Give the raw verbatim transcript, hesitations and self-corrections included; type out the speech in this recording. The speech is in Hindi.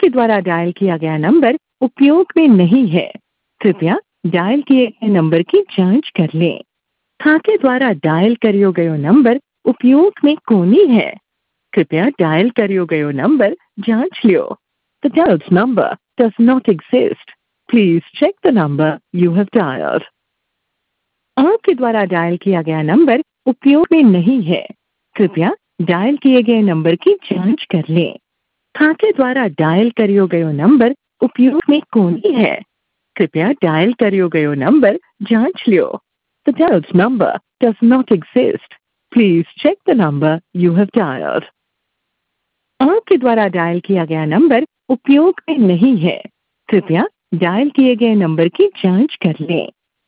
आपके द्वारा डायल किया गया नंबर उपयोग में नहीं है। कृपया डायल किए गए नंबर की जांच कर लें। आपके द्वारा डायल કર્યો ગયો નંબર उपयोग में कोनी है। कृपया डायल કર્યો ગયો नंबर जांच लो। The dialed number does not exist. Please check the number you have dialed. आपके द्वारा डायल किया गया नंबर उपयोग में नहीं है। कृपया डायल किए गए नंबर की जांच कर लें। आपके द्वारा डायल કર્યો ગયો नंबर उपयोग में कोनी है। कृपया डायल કર્યો ગયો नंबर जांच लो। The dialed number does not exist. Please check the number you have dialed. आपके द्वारा डायल किया गया नंबर उपयोग में नहीं है। कृपया डायल किए गए नंबर की जांच कर लें।